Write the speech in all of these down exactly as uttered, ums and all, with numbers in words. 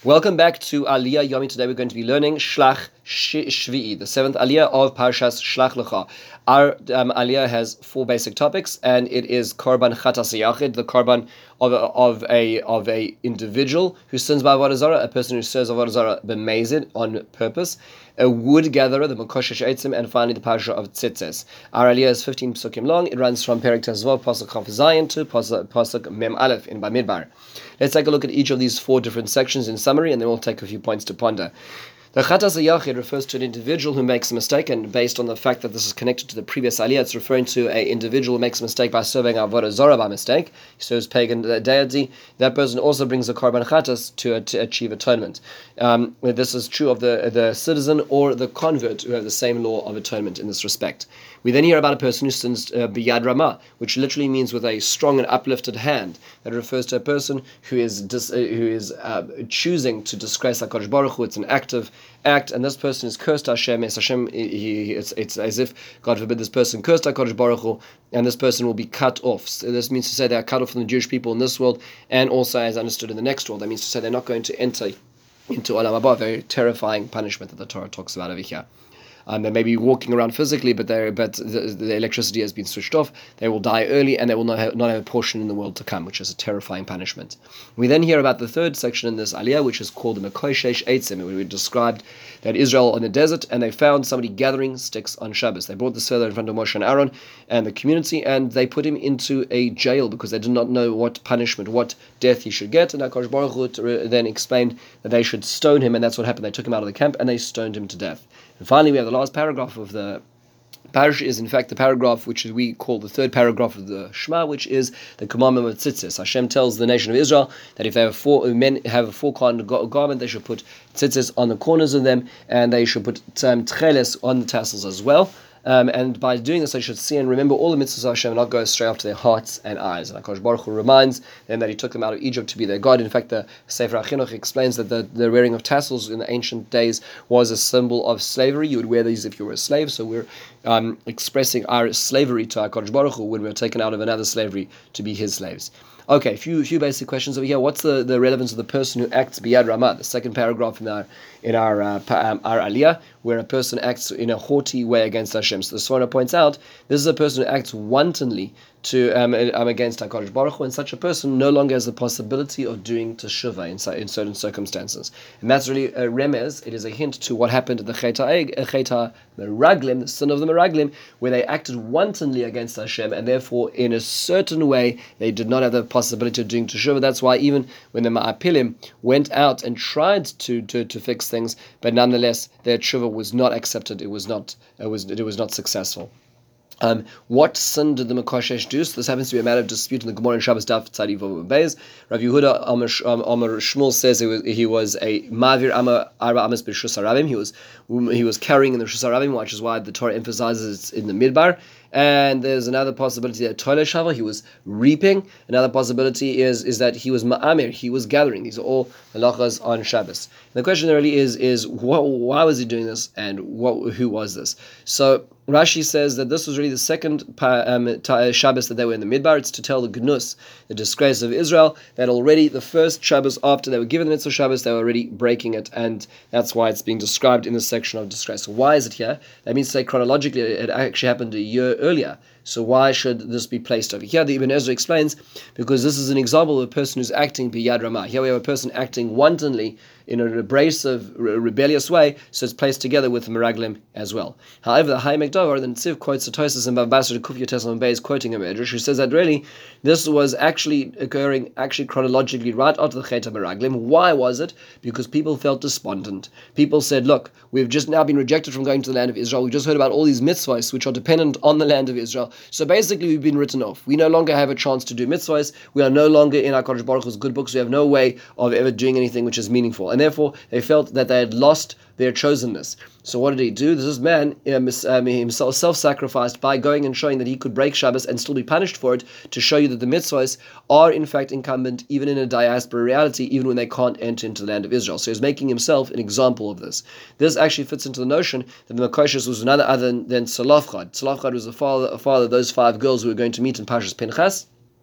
Welcome back to Aliyah Yomi. Today we're going to be learning Shlach Shvi'i, the seventh Aliyah of Parshas Shlach Lecha. Our um, Aliyah has four basic topics, and it is Korban Chatas Yachid, the Korban of a, of a of a individual who sins by Avodah Zarah, a person who serves Avodah Zarah b'mezid on purpose, a wood gatherer, the Mekoshesh Eitzim, and finally the Parsha of Tzitzis. Our Aliyah is fifteen psukim long. It runs from Perek Tezvav, Pasuk Chaf Zayin, to Pasuk, Pasuk Mem Aleph in Bamidbar. Let's take a look at each of these four different sections in summary, and then we'll take a few points to ponder. The Chatas Yachid refers to an individual who makes a mistake, and based on the fact that this is connected to the previous Aliyah, it's referring to an individual who makes a mistake by serving Avodah Zarah by mistake. He serves pagan deity. That person also brings a Korban Chatas to, uh, to achieve atonement. Um, this is true of the, the citizen or the convert who have the same law of atonement in this respect. We then hear about a person who sins uh, biyad ramah, which literally means with a strong and uplifted hand. That refers to a person who is dis, uh, who is uh, choosing to disgrace HaKadosh Baruch Hu. It's an active act, and this person is cursed Hashem. It's Hashem. He, he, it's, it's as if, God forbid, this person cursed HaKadosh Baruch Hu, and this person will be cut off. So this means to say they are cut off from the Jewish people in this world, and also as understood in the next world. That means to say they're not going to enter into Olam Haba, a very terrifying punishment that the Torah talks about over here. Um, they may be walking around physically, but they but the, the electricity has been switched off. They will die early, and they will not have, not have a portion in the world to come, which is a terrifying punishment. We then hear about the third section in this Aliyah, which is called the Mekoshesh Eitzim, where we described that Israel in the desert, and they found somebody gathering sticks on Shabbos. They brought this further in front of Moshe and Aaron and the community, and they put him into a jail because they did not know what punishment, what death he should get. And HaKadosh Baruch Hu then explained that they should stone him, and that's what happened. They took him out of the camp, and they stoned him to death. And finally, we have the last paragraph of the parish is in fact the paragraph which we call the third paragraph of the Shema, which is the commandment of tzitzis. Hashem tells the nation of Israel that if they have four men have a four-cornered garment, they should put tzitzis on the corners of them, and they should put um, tcheles on the tassels as well. Um, and by doing this, they should see and remember all the mitzvahs of Hashem and not go astray after their hearts and eyes. And HaKadosh Baruch Hu reminds them that He took them out of Egypt to be their God. In fact, the Sefer HaChinuch explains that the, the wearing of tassels in the ancient days was a symbol of slavery. You would wear these if you were a slave. So we're um, expressing our slavery to HaKadosh Baruch Hu when we're taken out of another slavery to be His slaves. Okay, a few few basic questions over here. What's the, the relevance of the person who acts biyad ramah? The second paragraph in our in our uh, um, our aliyah, where a person acts in a haughty way against Hashem. So the Sforno points out this is a person who acts wantonly to um, um against HaKadosh Baruch Hu, and such a person no longer has the possibility of doing teshuvah in, in certain circumstances. And that's really a remez. It is a hint to what happened at the Chet Meraglim, the sin of the Meraglim, where they acted wantonly against Hashem, and therefore in a certain way they did not have the possibility of doing teshuvah. That's why even when the Ma'apilim went out and tried to, to, to fix things, but nonetheless their teshuvah was not accepted. It was not it was it was not successful. Um, what sin did the Mekoshesh do? So this happens to be a matter of dispute in the Gemara in Shabbos Daf Tzadi Vav Beis. Rav Yehuda Amar Shmuel says he was, he was a Mavir Amar Arba Amas B'Rishus Harabim. He was he was carrying in the Rishus Harabim, which is why the Torah emphasizes it in the Midbar. And there's another possibility that Toile Shava, he was reaping. Another possibility is is that he was Ma'amir, he was gathering. These are all halachas on Shabbos. And the question really is is what, why was he doing this, and what who was this? So Rashi says that this was really the second um, Shabbos that they were in the Midbar. It's to tell the Gnus, the disgrace of Israel, that already the first Shabbos after they were given the mitzvah Shabbos, they were already breaking it, and that's why it's being described in this section of disgrace. So why is it here? That means to say chronologically it actually happened a year earlier. So why should this be placed over here? The Ibn Ezra explains, because this is an example of a person who's acting biyad ramah. Here we have a person acting wantonly in an abrasive, re- rebellious way, so it's placed together with the Meraglim as well. However, the Hayim Ekdavar, the Netziv quotes the Tosfos and Babasra Kufya Teslam Bay is quoting a Medrash who says that really this was actually occurring actually chronologically right after the Chet Meraglim. Why was it? Because people felt despondent. People said, look, we've just now been rejected from going to the land of Israel. We just heard about all these mitzvahs which are dependent on the land of Israel. So basically we've been written off. We no longer have a chance to do mitzvahs. We are no longer in our HaKadosh Baruch Hu's good books. We have no way of ever doing anything which is meaningful. And therefore they felt that they had lost their chosenness. So what did he do? This man um, um, himself self-sacrificed by going and showing that he could break Shabbos and still be punished for it, to show you that the mitzvahs are in fact incumbent even in a diaspora reality, even when they can't enter into the land of Israel. So he's making himself an example of this. This actually fits into the notion that the Mekoshesh was none other than Tzalafchad. Tzalafchad was the father, a father of those five girls who were going to meet in Parshas Pinchas.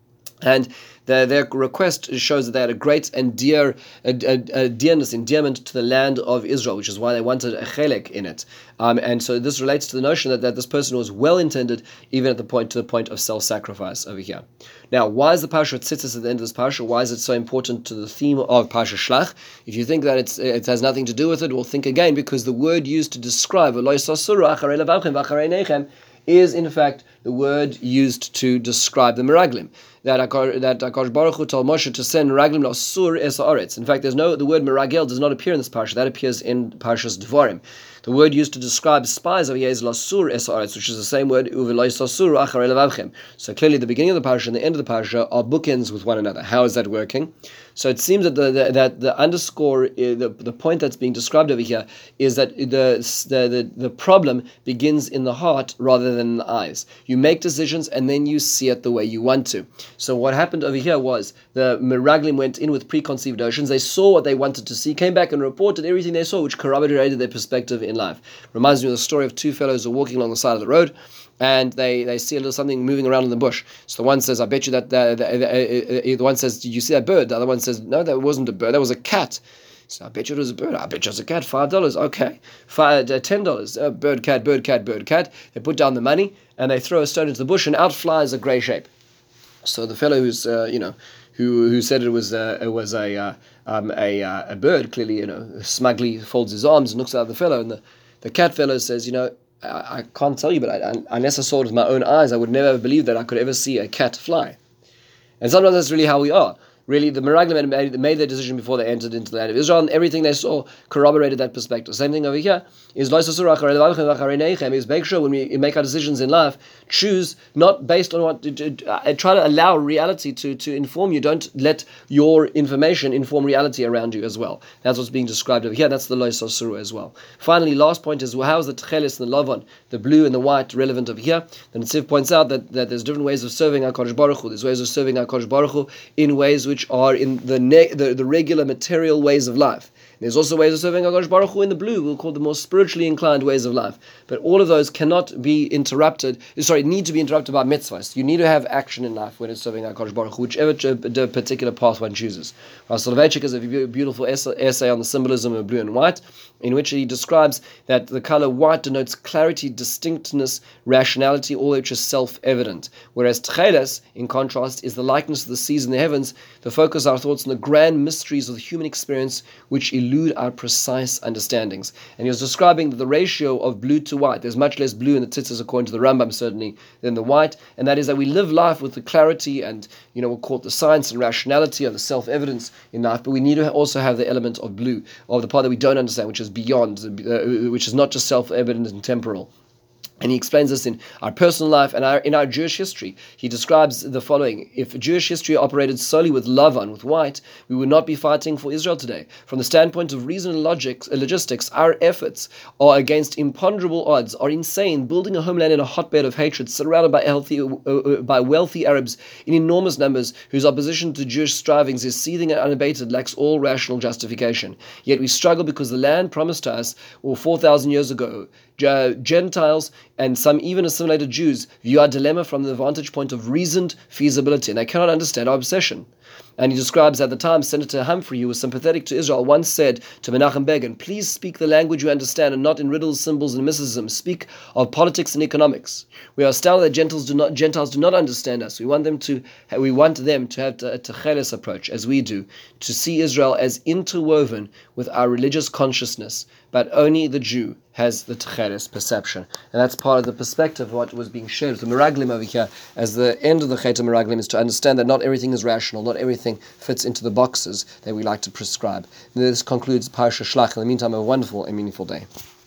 And their, their request shows that they had a great and dear a, a, a dearness, endearment to the land of Israel, which is why they wanted a chelek in it. Um, and so this relates to the notion that, that this person was well intended, even at the point to the point of self-sacrifice over here. Now, why is the Parsha Tzitzis at the end of this Parsha? Why is it so important to the theme of Parsha Shlach? If you think that it's, it has nothing to do with it, well, think again, because the word used to describe is in fact the word used to describe the Meraglim. That Akar, that Akash Baruch Hu told Moshe to send Meraglim Lasur es haaretz. In fact, there's no the word Meragel does not appear in this parsha. That appears in Parshas Devarim. The word used to describe spies over here is Lasur es haaretz, which is the same word Uveloi Sasur Acharei Levavchem. So clearly, the beginning of the parsha and the end of the parsha are bookends with one another. How is that working? So it seems that the, the that the underscore, the the point that's being described over here is that the the the, the problem begins in the heart rather than in the eyes. You make decisions and then you see it the way you want to. So what happened over here was the Meraglim went in with preconceived notions. They saw what they wanted to see, came back and reported everything they saw, which corroborated their perspective in life. Reminds me of the story of two fellows who are walking along the side of the road, and they, they see a little something moving around in the bush. So the one says, I bet you that, the, the, the, the one says, did you see that bird? The other one says, no, that wasn't a bird, that was a cat. So I bet you it was a bird. I bet you it was a cat. Five dollars. Okay. Five, uh, ten dollars. Uh, bird, cat, bird, cat, bird, cat. They put down the money and they throw a stone into the bush and out flies a grey shape. So the fellow who's, uh, you know, who who said it was uh, it was a uh, um, a uh, a bird, clearly, you know, smugly folds his arms and looks at the fellow, and the, the cat fellow says, you know, I, I can't tell you, but I, I, unless I saw it with my own eyes, I would never believe that I could ever see a cat fly. And sometimes that's really how we are. Really, the Meraglim made, made their decision before they entered into the land of Israel, and everything they saw corroborated that perspective. Same thing over here is is make sure when we make our decisions in life, choose not based on what, uh, try to allow reality to, to inform you. Don't let your information inform reality around you as well. That's what's being described over here. That's the Lois Asuru as well. Finally, last point is, well, how is the Tchelis and the Lavon, the blue and the white, relevant over here? The Netziv points out that, that there's different ways of serving HaKadosh Baruch Hu. There's ways of serving HaKadosh Baruch Hu in ways which are in the, ne- the the regular material ways of life. There's also ways of serving HaKadosh Baruch Hu in the blue, we'll call the more spiritually inclined ways of life. But all of those cannot be interrupted, sorry, need to be interrupted by mitzvahs. You need to have action in life when it's serving HaKadosh Baruch Hu, whichever particular path one chooses. Rav Soloveitchik has a beautiful essay on the symbolism of blue and white, in which he describes that the color white denotes clarity, distinctness, rationality, all which is self-evident. Whereas Tcheles, in contrast, is the likeness of the seas and the heavens, the focus of our thoughts on the grand mysteries of the human experience, which elude our precise understandings. And he was describing the ratio of blue to white. There's much less blue in the tzitzis, according to the Rambam, certainly, than the white, and that is that we live life with the clarity and, you know, we'll call it the science and rationality of the self-evidence in life, but we need to also have the element of blue, of the part that we don't understand, which is beyond, uh, which is not just self-evident and temporal. And he explains this in our personal life and our, in our Jewish history. He describes the following: if Jewish history operated solely with Lavan, with white, we would not be fighting for Israel today. From the standpoint of reason and logic, uh, logistics, our efforts are against imponderable odds, are insane, building a homeland in a hotbed of hatred, surrounded by healthy, uh, uh, by wealthy Arabs in enormous numbers, whose opposition to Jewish strivings is seething and unabated, lacks all rational justification. Yet we struggle because the land promised to us, or four thousand years ago, Gentiles and some even assimilated Jews view our dilemma from the vantage point of reasoned feasibility, and they cannot understand our obsession. And he describes at the time Senator Humphrey, who was sympathetic to Israel, once said to Menachem Begin, "Please speak the language you understand and not in riddles, symbols, and mysticism. Speak of politics and economics. We are astounded that Gentiles do not Gentiles do not understand us. We want them to we want them to have a Techeles approach, as we do, to see Israel as interwoven with our religious consciousness. But only the Jew has the Techeles perception." And that's part of the perspective of what was being shared with the Meraglim over here, as the end of the Chet Meraglim is to understand that not everything is rational, not everything fits into the boxes that we like to prescribe. And this concludes Parsha Shlach. In the meantime, have a wonderful and meaningful day.